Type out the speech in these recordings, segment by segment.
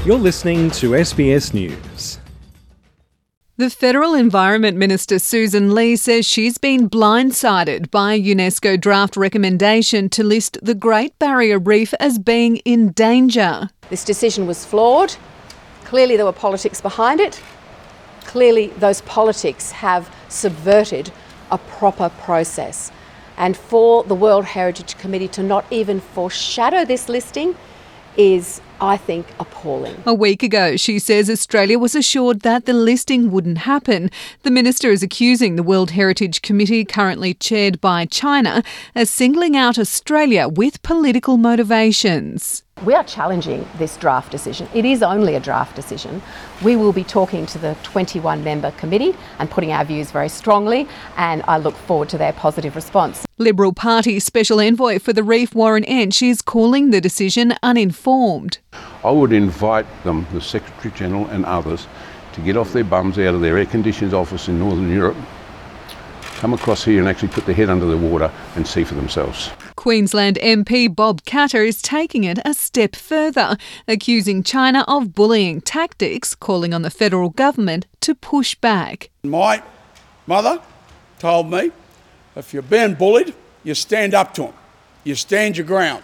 You're listening to SBS News. The Federal Environment Minister Susan Lee says she's been blindsided by a UNESCO draft recommendation to list the Great Barrier Reef as being in danger. This decision was flawed. Clearly there were politics behind it. Clearly those politics have subverted a proper process. And for the World Heritage Committee to not even foreshadow this listing is, I think, appalling. A week ago, she says Australia was assured that the listing wouldn't happen. The minister is accusing the World Heritage Committee, currently chaired by China, as singling out Australia with political motivations. We are challenging this draft decision. It is only a draft decision. We will be talking to the 21-member committee and putting our views very strongly, and I look forward to their positive response. Liberal Party Special Envoy for the Reef, Warren Entsch, is calling the decision uninformed. I would invite them, the Secretary-General and others, to get off their bums out of their air-conditioned office in Northern Europe, come across here and actually put their head under the water and see for themselves. Queensland MP Bob Katter is taking it a step further, accusing China of bullying tactics, calling on the federal government to push back. My mother told me, if you're being bullied, you stand up to them. You stand your ground.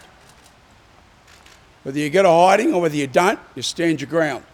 Whether you get a hiding or whether you don't, you stand your ground.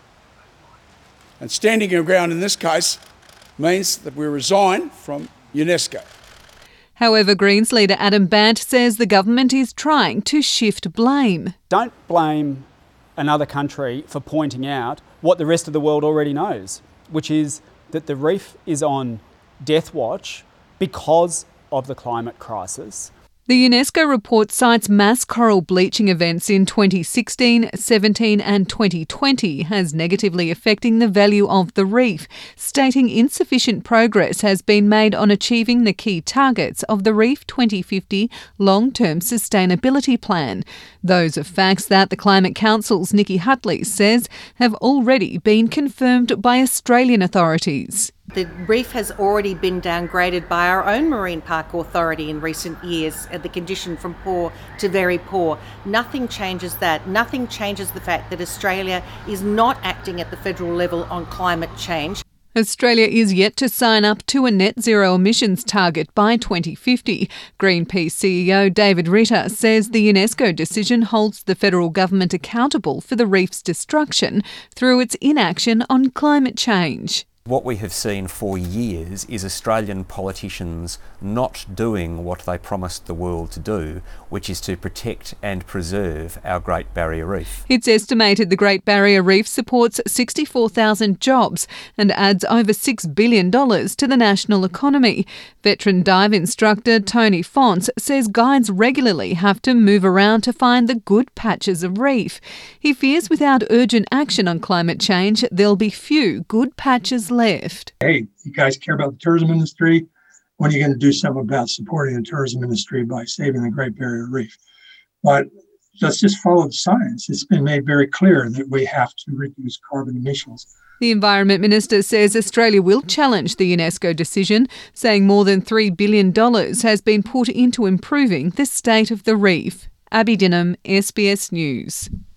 And standing your ground in this case means that we resign from UNESCO. However, Greens leader Adam Bandt says the government is trying to shift blame. Don't blame another country for pointing out what the rest of the world already knows, which is that the reef is on death watch because of the climate crisis. The UNESCO report cites mass coral bleaching events in 2016, 17 and 2020 as negatively affecting the value of the reef, stating insufficient progress has been made on achieving the key targets of the Reef 2050 long-term sustainability plan. Those are facts that the Climate Council's Nikki Hutley says have already been confirmed by Australian authorities. The reef has already been downgraded by our own Marine Park Authority in recent years at the condition from poor to very poor. Nothing changes that. Nothing changes the fact that Australia is not acting at the federal level on climate change. Australia is yet to sign up to a net zero emissions target by 2050. Greenpeace CEO David Ritter says the UNESCO decision holds the federal government accountable for the reef's destruction through its inaction on climate change. What we have seen for years is Australian politicians not doing what they promised the world to do, which is to protect and preserve our Great Barrier Reef. It's estimated the Great Barrier Reef supports 64,000 jobs and adds over $6 billion to the national economy. Veteran dive instructor Tony Fonts says guides regularly have to move around to find the good patches of reef. He fears without urgent action on climate change, there'll be few good patches left. Hey, you guys care about the tourism industry? When are you going to do something about supporting the tourism industry by saving the Great Barrier Reef? But let's just follow the science. It's been made very clear that we have to reduce carbon emissions. The Environment Minister says Australia will challenge the UNESCO decision, saying more than $3 billion has been put into improving the state of the reef. Abby Dinham, SBS News.